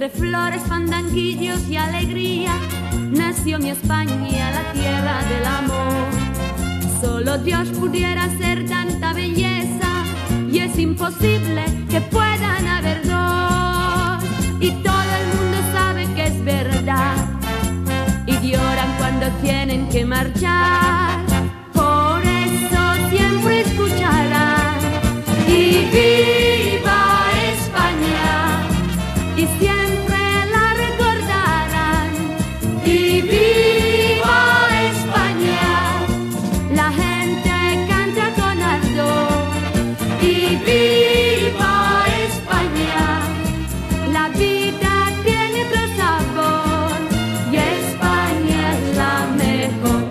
Entre flores, fandanguillos y alegría nació mi España, la tierra del amor. Solo Dios pudiera hacer tanta belleza y es imposible que puedan haber dos. Y todo el mundo sabe que es verdad y lloran cuando tienen que marchar. Por eso siempre escucharán y viva España, y siempre la recordarán. Y viva España, la gente canta con ardor. Y viva España, la vida tiene otro sabor y España es la mejor.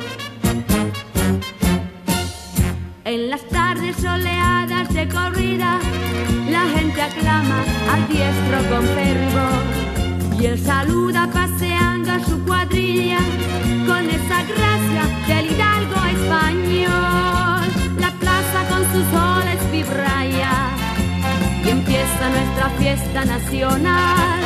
En las tardes soleadas de corrida, la gente aclama al diestro con fervor, y él saluda paseando a su cuadrilla con esa gracia del hidalgo español. La plaza con sus soles vibra ya y empieza nuestra fiesta nacional.